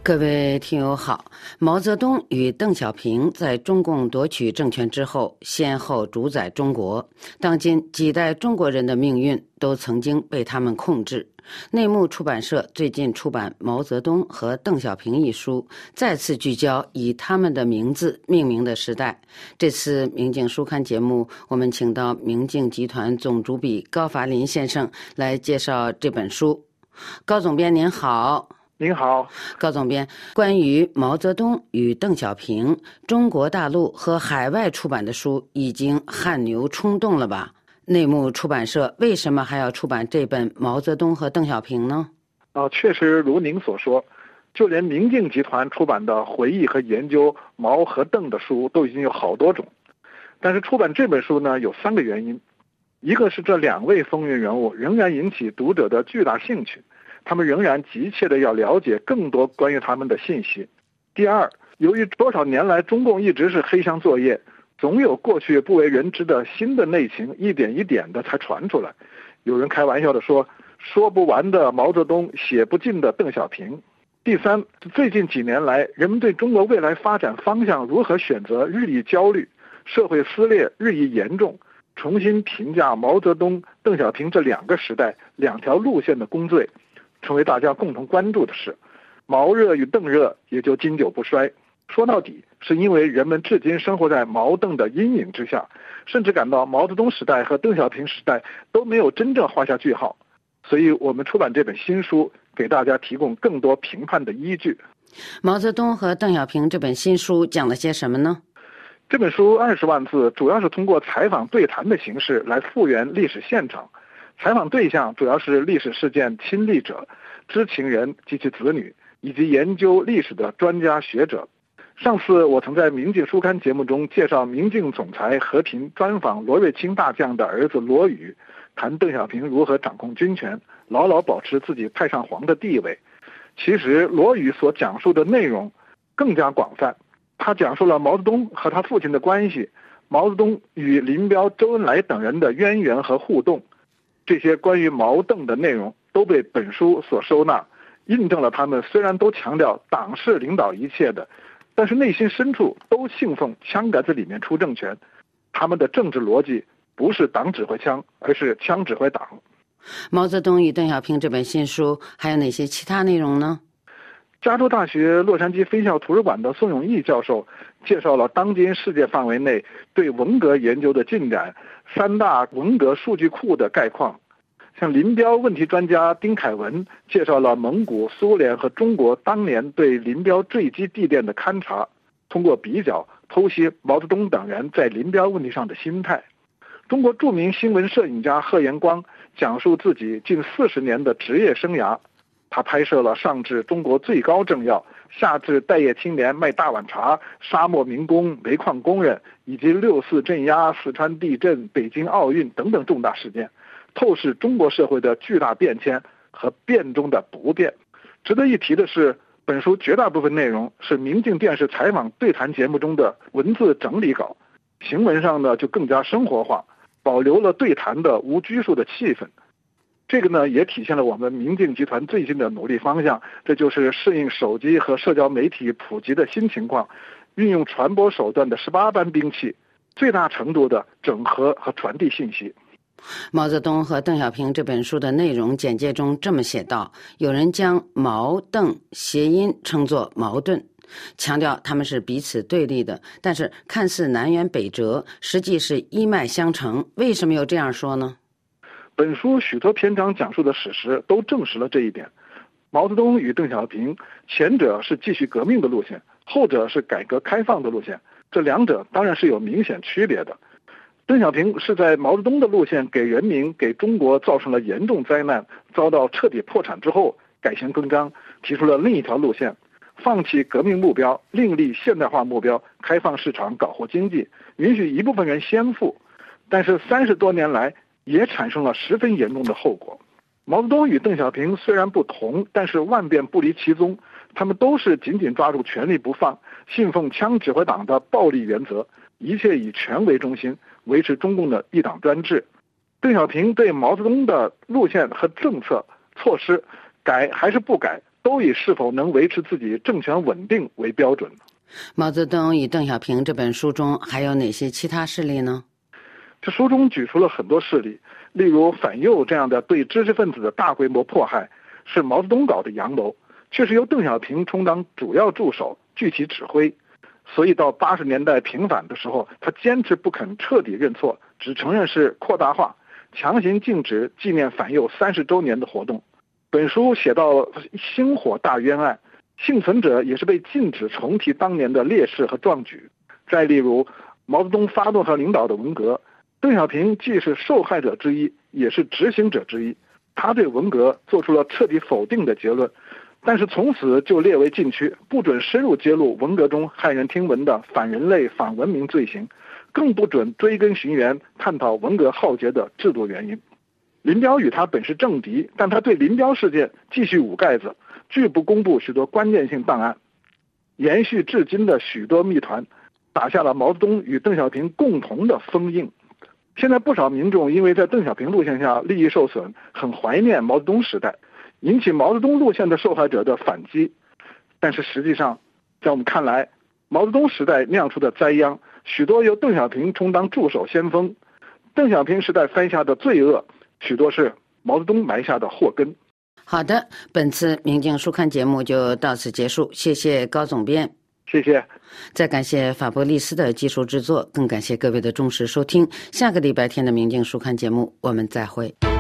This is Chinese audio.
各位听友好，毛泽东与邓小平在中共夺取政权之后，先后主宰中国，当今几代中国人的命运都曾经被他们控制。内幕出版社最近出版《毛泽东和邓小平》一书，再次聚焦以他们的名字命名的时代。这次明镜书刊节目，我们请到明镜集团总主笔高伐林先生来介绍这本书。高总编您好。 您好， 高总编，关于毛泽东与邓小平，中国大陆和海外出版的书已经汗牛充栋了吧？内幕出版社为什么还要出版这本《毛泽东和邓小平》呢？ 确实如您所说，就连明镜集团出版的回忆和研究毛和邓的书都已经有好多种。但是出版这本书呢，有3个原因。一个是这2位风云人物仍然引起读者的巨大兴趣，他们仍然急切地要了解更多关于他们的信息。第二，由于多少年来中共一直是黑箱作业，总有过去不为人知的新的内情一点一点的才传出来。有人开玩笑地说，说不完的毛泽东，写不尽的邓小平。第三，最近几年来，人们对中国未来发展方向如何选择日益焦虑，社会撕裂日益严重，重新评价毛泽东、邓小平这2个时代、2条路线的功罪，成为大家共同关注的事。毛热与邓热也就经久不衰。说到底，是因为人们至今生活在毛邓的阴影之下，甚至感到毛泽东时代和邓小平时代都没有真正画下句号。所以我们出版这本新书，给大家提供更多评判的依据。 毛泽东和邓小平这本新书讲了些什么呢？ 这本书20万字，主要是通过采访对谈的形式来复原历史现场。采访对象主要是历史事件亲历者、知情人及其子女，以及研究历史的专家学者。上次我曾在明镜书刊节目中介绍明镜总裁和平专访罗瑞卿大将的儿子罗宇，谈邓小平如何掌控军权，牢牢保持自己太上皇的地位。其实罗宇所讲述的内容更加广泛，他讲述了毛泽东和他父亲的关系，毛泽东与林彪、周恩来等人的渊源和互动。这些关于毛邓的内容都被本书所收纳，印证了他们虽然都强调党是领导一切的，但是内心深处都信奉枪杆子里面出政权。他们的政治逻辑不是党指挥枪，而是枪指挥党。 毛泽东与邓小平这本新书还有哪些其他内容呢？ 加州大学洛杉矶分校图书馆的宋永毅教授介绍了当今世界范围内对文革研究的进展，3大文革数据库的概况。像林彪问题专家丁凯文介绍了蒙古、苏联和中国当年对林彪坠机地点的勘察，通过比较剖析毛泽东等人在林彪问题上的心态。中国著名新闻摄影家贺延光讲述自己近40年的职业生涯，他拍摄了上至中国最高政要，下至待业青年卖大碗茶、沙漠民工、煤矿工人，以及6·4镇压、四川地震、北京奥运等等重大事件，透视中国社会的巨大变迁和变中的不变。值得一提的是，本书绝大部分内容是明镜电视采访对谈节目中的文字整理稿，行文上呢就更加生活化，保留了对谈的无拘束的气氛。这个呢也体现了我们明镜集团最近的努力方向，这就是适应手机和社交媒体普及的新情况，运用传播手段的18般兵器，最大程度的整合和传递信息。 毛泽东和邓小平这本书的内容简介中这么写道，有人将毛邓谐音称作矛盾，强调他们是彼此对立的，但是看似南辕北辙，实际是一脉相承。为什么又这样说呢？ 本书许多篇章讲述的史实都证实了这一点。毛泽东与邓小平，前者是继续革命的路线，后者是改革开放的路线，这2者当然是有明显区别的。邓小平是在毛泽东的路线给人民、给中国造成了严重灾难，遭到彻底破产之后，改弦更张，提出了另一条路线，放弃革命目标，另立现代化目标，开放市场，搞活经济，允许一部分人先富。但是30多年来也产生了十分严重的后果。毛泽东与邓小平虽然不同，但是万变不离其宗，他们都是紧紧抓住权力不放，信奉枪指挥党的暴力原则，一切以权为中心，维持中共的一党专制。邓小平对毛泽东的路线和政策措施改还是不改， 都以是否能维持自己政权稳定为标准。 毛泽东与邓小平这本书中还有哪些其他事例呢？ 这书中举出了很多事例，例如反右这样的对知识分子的大规模迫害是毛泽东搞的阳谋，却是由邓小平充当主要助手，具体指挥。所以到80年代平反的时候，他坚持不肯彻底认错，只承认是扩大化，强行禁止纪念反右30周年的活动。本书写到星火大冤案，幸存者也是被禁止重提当年的烈士和壮举。再例如毛泽东发动和领导的文革，邓小平既是受害者之一，也是执行者之一，他对文革做出了彻底否定的结论，但是从此就列为禁区，不准深入揭露文革中骇人听闻的反人类、反文明罪行，更不准追根寻源探讨文革浩劫的制度原因。林彪与他本是政敌，但他对林彪事件继续捂盖子，拒不公布许多关键性档案，延续至今的许多谜团，打下了毛泽东与邓小平共同的封印。现在不少民众因为在邓小平路线下利益受损，很怀念毛泽东时代，引起毛泽东路线的受害者的反击。但是实际上，在我们看来，毛泽东时代酿出的灾殃，许多由邓小平充当助手先锋，邓小平时代犯下的罪恶，许多是毛泽东埋下的祸根。 好的，本次明镜书刊节目就到此结束，谢谢高总编。 谢谢。 再感谢法伯利斯的技术制作，更感谢各位的忠实收听。下个礼拜天的明镜书刊节目，我们再会。